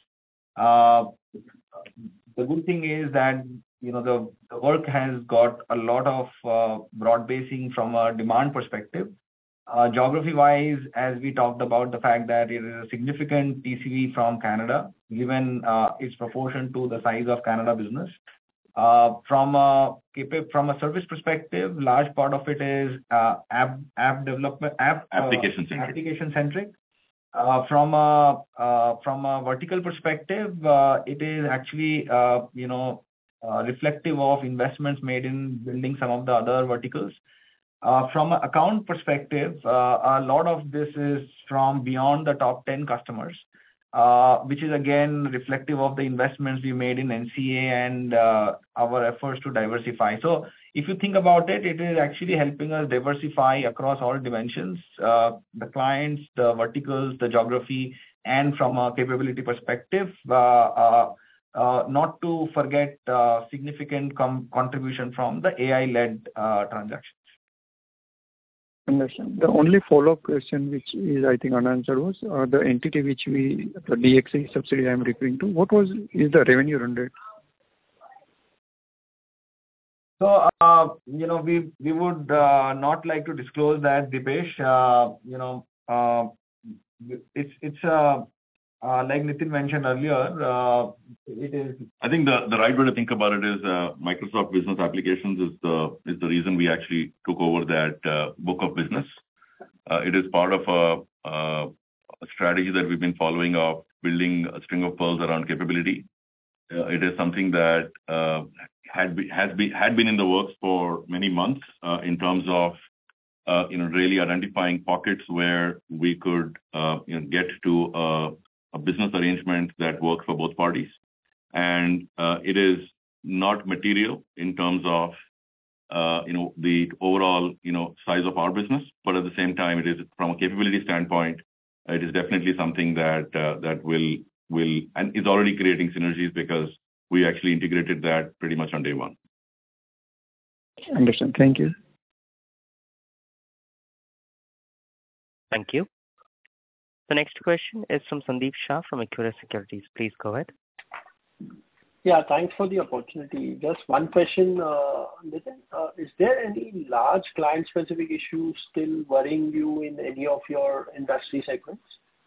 The good thing is that the work has got a lot of broad basing from a demand perspective. Geography-wise, as we talked about the fact that it is a significant TCV from Canada, given its proportion to the size of Canada business. From a service perspective, large part of it is app development, application-centric. From a vertical perspective, it is actually reflective of investments made in building some of the other verticals. From an account perspective, a lot of this is from beyond the top 10 customers, which is again reflective of the investments we made in NCA and our efforts to diversify. So if you think about it, it is actually helping us diversify across all dimensions, the clients, the verticals, the geography, and from a capability perspective, not to forget significant contribution from the AI-led transactions. Understand. The only follow-up question, which is, I think, unanswered, was the entity the DXC subsidiary I'm referring to. What is the revenue run rate? So, we would not like to disclose that, Dipesh. It's like Nitin mentioned earlier, it is. I think the right way to think about it is Microsoft Business Applications is the reason we actually took over that book of business. It is part of a strategy that we've been following of building a string of pearls around capability. It is something that had been in the works for many months in terms of really identifying pockets where we could get to a business arrangement that works for both parties. And it is not material in terms of the overall size of our business, but at the same time, it is from a capability standpoint, it is definitely something that will and is already creating synergies because we actually integrated that pretty much on day one. Understand. Thank you. Thank you. The next question is from Sandeep Shah from Equirus Securities. Please go ahead. Yeah, thanks for the opportunity. Just one question, Nitin. Is there any large client-specific issues still worrying you in any of your industry segments?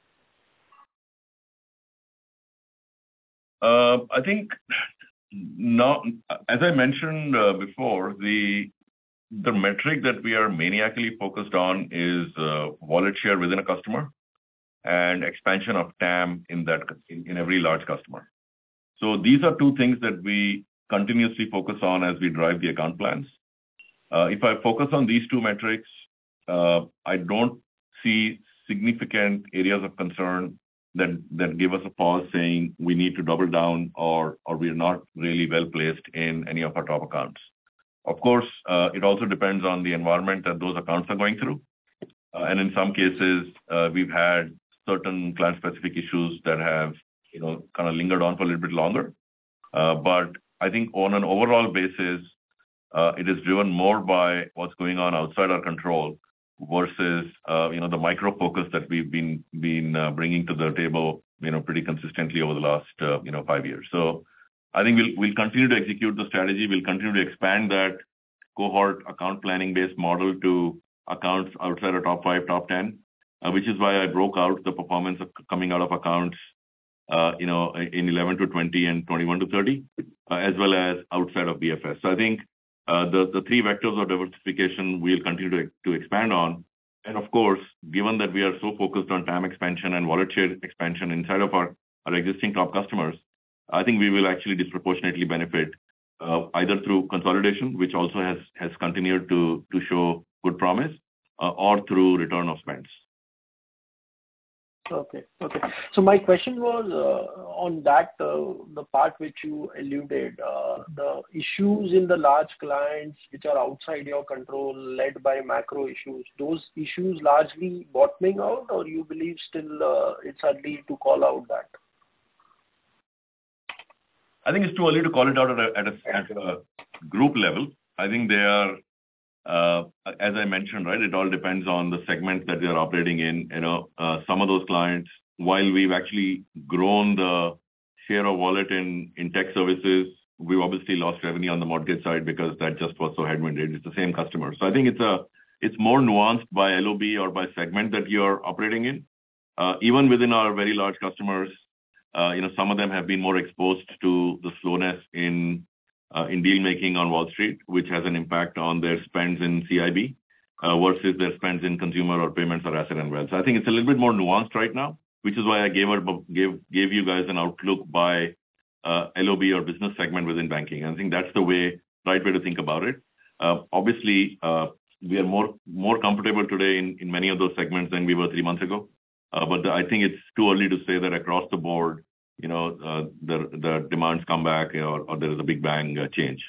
I think not. As I mentioned before, the metric that we are maniacally focused on is wallet share within a customer and expansion of TAM in every large customer. So these are two things that we continuously focus on as we drive the account plans. If I focus on these two metrics, I don't see significant areas of concern that give us a pause saying we need to double down or we are not really well placed in any of our top accounts. Of course, it also depends on the environment that those accounts are going through. And in some cases, we've had certain client-specific issues that have, kind of lingered on for a little bit longer. But I think on an overall basis, it is driven more by what's going on outside our control versus, the micro focus that we've been bringing to the table, pretty consistently over the last, 5 years. So I think we'll continue to execute the strategy. We'll continue to expand that cohort account planning-based model to accounts outside our top 5, top 10, which is why I broke out the performance coming out of accounts, in 11 to 20 and 21 to 30, as well as outside of BFS. So I think the three vectors of diversification we'll continue to expand on. And of course, given that we are so focused on TAM expansion and wallet share expansion inside of our existing top customers, I think we will actually disproportionately benefit either through consolidation, which also has continued to show good promise, or through return of spends. Okay. So my question was on that, the part which you alluded, the issues in the large clients which are outside your control, led by macro issues, those issues largely bottoming out, or you believe still it's early to call out that? I think it's too early to call it out at a group level. I think they are, as I mentioned, right, it all depends on the segment that they are operating in. Some of those clients, while we've actually grown the share of wallet in tech services, we've obviously lost revenue on the mortgage side because that just was so headwinded. It's the same customer. So I think it's more nuanced by LOB or by segment that you're operating in. Even within our very large customers, some of them have been more exposed to the slowness in deal making on Wall Street, which has an impact on their spends in CIB versus their spends in consumer or payments or asset and wealth. So I think it's a little bit more nuanced right now, which is why I gave you guys an outlook by LOB or business segment within banking. I think that's the right way to think about it. Obviously, we are more comfortable today in many of those segments than we were 3 months ago. But I think it's too early to say that across the board, the demands come back or there is a big bang change.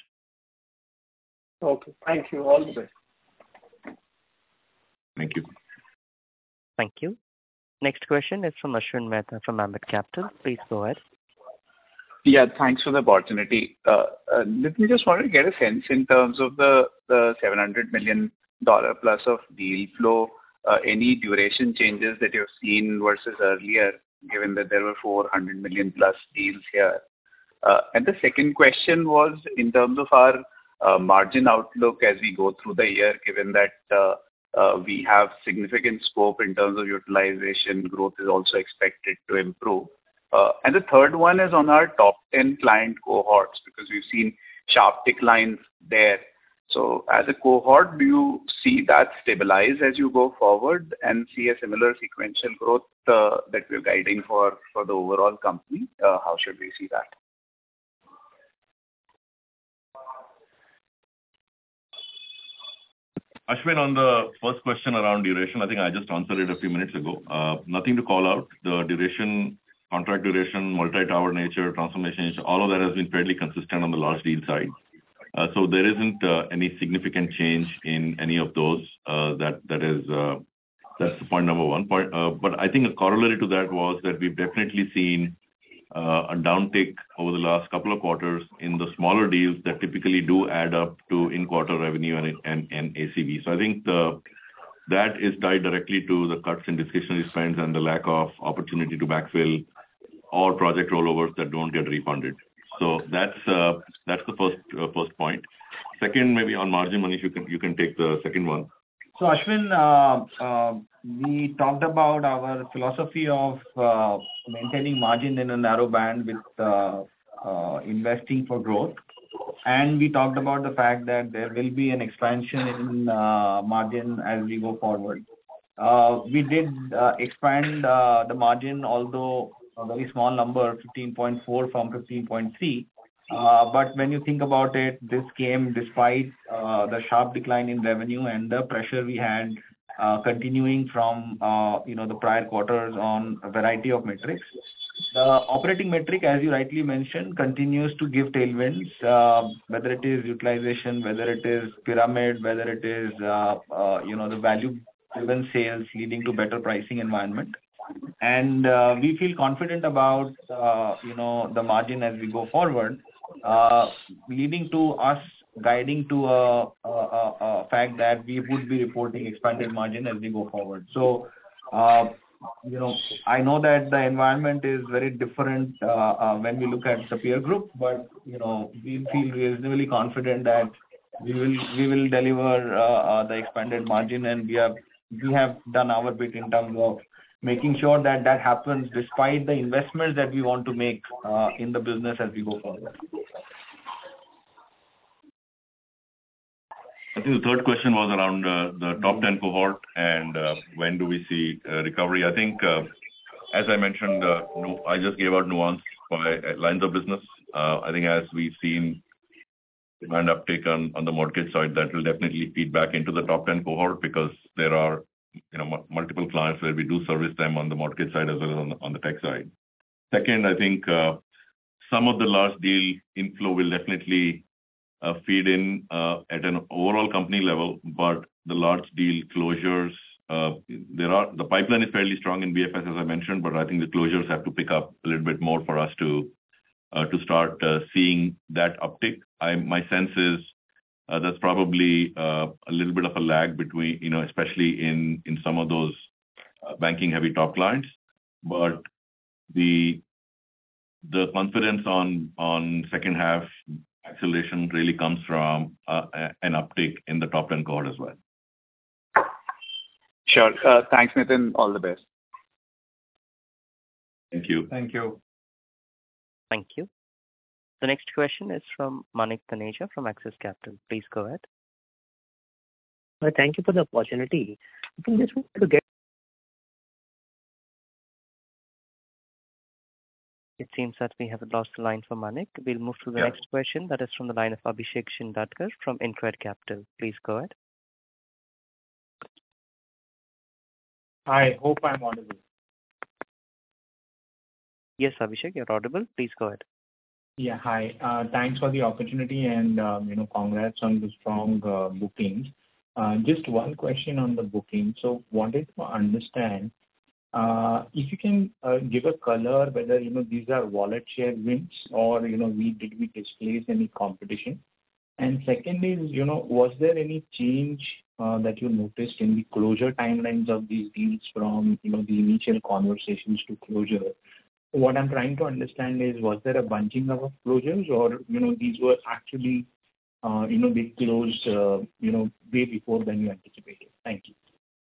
Okay. Thank you. All the best. Thank you. Thank you. Next question is from Ashwin Mehta from Ambit Capital. Please go ahead. Yeah, thanks for the opportunity. Let me just want to get a sense in terms of the $700 million plus of deal flow, any duration changes that you've seen versus earlier, given that there were 400 million plus deals here. And the second question was in terms of our margin outlook as we go through the year, given that we have significant scope in terms of utilization, growth is also expected to improve. And the third one is on our top 10 client cohorts, because we've seen sharp declines there. So as a cohort, do you see that stabilize as you go forward and see a similar sequential growth that we're guiding for the overall company? How should we see that? Ashwin, on the first question around duration, I think I just answered it a few minutes ago. Nothing to call out. The duration, contract duration, multi-tower nature, transformation, all of that has been fairly consistent on the large deal side. So there isn't any significant change in any of those that is That's point number one. But I think a corollary to that was that we've definitely seen a downtick over the last couple of quarters in the smaller deals that typically do add up to in-quarter revenue and ACV. So I think that is tied directly to the cuts in discretionary spends and the lack of opportunity to backfill or project rollovers that don't get refunded. So that's the first point. Second, maybe on margin, Manish, you can take the second one. So Ashwin, we talked about our philosophy of maintaining margin in a narrow band with investing for growth. And we talked about the fact that there will be an expansion in margin as we go forward. We did expand the margin, although a very small number, 15.4 from 15.3. But when you think about it, this came despite the sharp decline in revenue and the pressure we had continuing from the prior quarters on a variety of metrics. The operating metric, as you rightly mentioned, continues to give tailwinds, whether it is utilization, whether it is pyramid, whether it is the value-driven sales leading to better pricing environment. And we feel confident about the margin as we go forward, leading to us guiding to a fact that we would be reporting expanded margin as we go forward. So, I know that the environment is very different when we look at the peer group, but we feel reasonably confident that we will deliver the expanded margin, and we have done our bit in terms of making sure that happens despite the investments that we want to make in the business as we go forward. I think the third question was around the top 10 cohort and when do we see recovery. I think, as I mentioned, I just gave out nuance by lines of business. I think as we've seen demand uptake on the mortgage side, that will definitely feed back into the top 10 cohort because there are multiple clients where we do service them on the mortgage side as well as on the tech side. Second, I think some of the large deal inflow will definitely feed in at an overall company level, but the large deal closures, the pipeline is fairly strong in BFS, as I mentioned, but I think the closures have to pick up a little bit more for us to start seeing that uptick. My sense is that's probably a little bit of a lag between, especially in some of those banking-heavy top clients. But the confidence on second half acceleration really comes from an uptick in the top 10 cohort as well. Sure. Thanks, Nitin. All the best. Thank you. Thank you. Thank you. The next question is from Manik Taneja from Axis Capital. Please go ahead. Thank you for the opportunity. I think just wanted to get. It seems that we have lost the line for Manik. We'll move to the next question. That is from the line of Abhishek Shindadkar from InCred Capital. Please go ahead. I hope I'm audible. Yes, Abhishek, you're audible. Please go ahead. Yeah, hi. Thanks for the opportunity and congrats on the strong bookings. Just one question on the booking. So wanted to understand if you can give a color whether these are wallet share wins or did we displace any competition? And second is was there any change that you noticed in the closure timelines of these deals from the initial conversations to closure? What I'm trying to understand is, was there a bunching of closures or these were actually they closed way before than you anticipated? Thank you.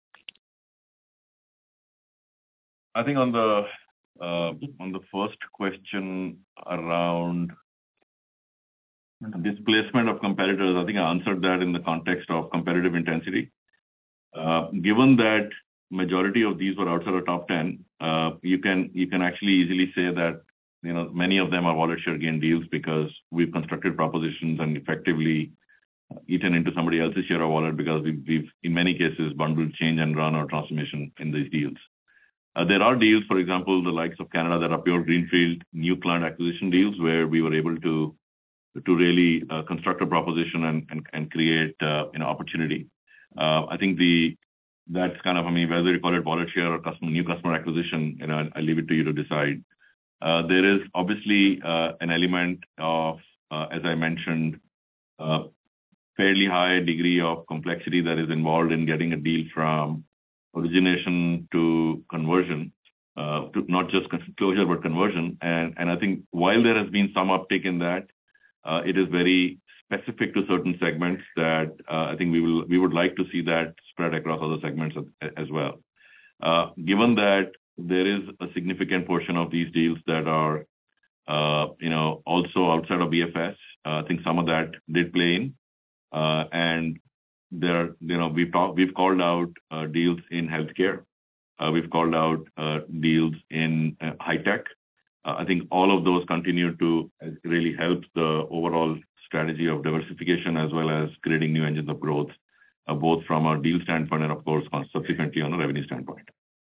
I think on the first question around displacement of competitors, I think I answered that in the context of competitive intensity. Given that majority of these were outside of top 10, you can actually easily say that many of them are wallet share gain deals because we've constructed propositions and effectively eaten into somebody else's share of wallet because we've in many cases bundled change and run our transformation in these deals. There are deals, for example, the likes of Canada that are pure greenfield new client acquisition deals where we were able to really construct a proposition and create opportunity. I think the That's kind of, I mean, whether you call it wallet share or new customer acquisition, I leave it to you to decide. There is obviously an element of, as I mentioned, fairly high degree of complexity that is involved in getting a deal from origination to conversion, to not just closure, but conversion. And I think while there has been some uptick in that, it is very specific to certain segments that I think we would like to see that spread across other segments as well. Given that there is a significant portion of these deals that are, also outside of BFS, I think some of that did play in. And there, we've called out deals in healthcare. We've called out deals in high tech. I think all of those continue to really help the overall strategy of diversification as well as creating new engines of growth, both from a deal standpoint and, of course, subsequently on a revenue standpoint.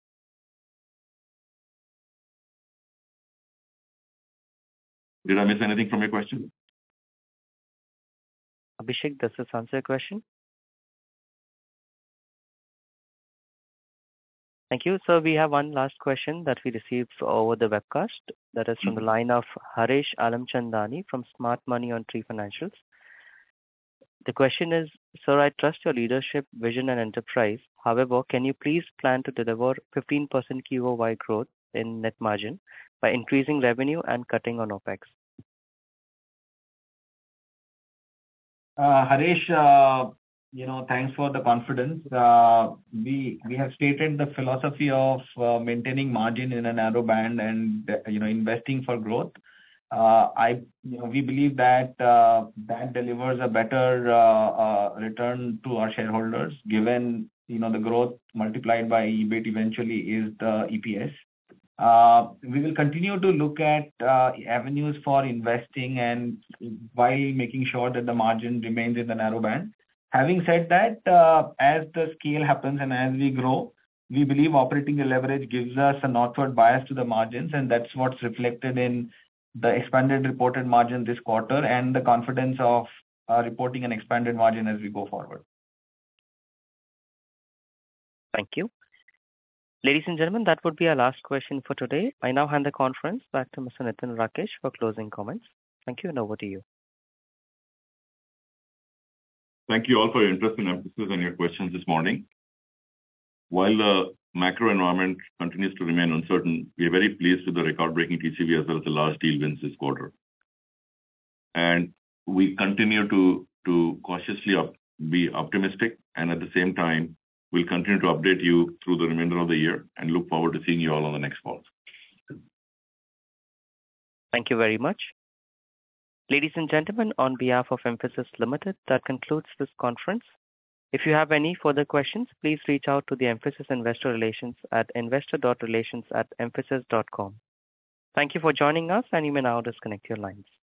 Did I miss anything from your question? Abhishek, does this answer your question? Thank you. So we have one last question that we received over the webcast. That is from the line of Harish Alamchandani from Smart Money on Tree Financials. The question is, sir, I trust your leadership, vision, and enterprise. However, can you please plan to deliver 15% QOY growth in net margin by increasing revenue and cutting on OpEx? Harish, thanks for the confidence. We have stated the philosophy of maintaining margin in a narrow band and investing for growth. We believe that delivers a better return to our shareholders, given the growth multiplied by EBIT eventually is the EPS. We will continue to look at avenues for investing and while making sure that the margin remains in the narrow band. Having said that, as the scale happens and as we grow, we believe operating leverage gives us a northward bias to the margins, and that's what's reflected in the expanded reported margin this quarter and the confidence of reporting an expanded margin as we go forward. Thank you. Ladies and gentlemen, that would be our last question for today. I now hand the conference back to Mr. Nitin Rakesh for closing comments. Thank you, and over to you. Thank you all for your interest in Mphasis and your questions this morning. While the macro environment continues to remain uncertain, we are very pleased with the record-breaking TCV as well as the large deal wins this quarter. And we continue to cautiously be optimistic, and at the same time, we'll continue to update you through the remainder of the year and look forward to seeing you all on the next call. Thank you very much. Ladies and gentlemen, on behalf of Mphasis Limited, that concludes this conference. If you have any further questions, please reach out to the Mphasis Investor Relations at investor.relations@mphasis.com. Thank you for joining us, and you may now disconnect your lines.